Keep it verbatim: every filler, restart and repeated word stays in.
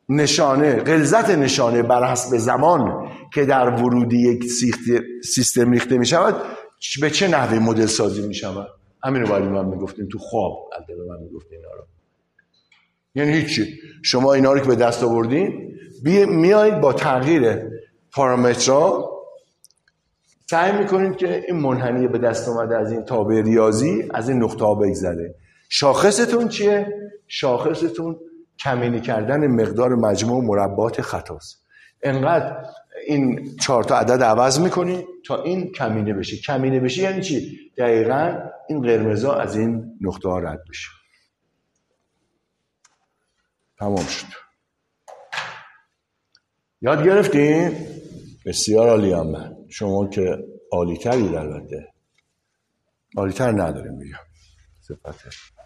نشانه، غلظت نشانه بر حسب زمان که در ورودی یک سیستم ریخته می شود به چه نحوی مدل سازی می شود. همین رو باید من می گفتیم تو خواب. البته من می گفتیم اینا رو. یعنی هیچی، شما اینا رو که به دست آوردین میایید با تغییر پارامترها سعی میکنید که این منحنی به دست اومده از این تابع ریاضی از این نقطه ها بگذره. شاخصتون چیه؟ شاخصتون کمینی کردن مقدار مجموع مربعات خطاست. انقدر این چهار تا عدد عوض میکنی تا این کمینه بشه. کمینه بشه یعنی چی؟ دقیقاً این قرمزا از این نقطه ها رد بشه. تمام شد. یاد گرفتین؟ بسیار عالی. هم من شما که عالی تری البته عالی تر نداریم میگم صفته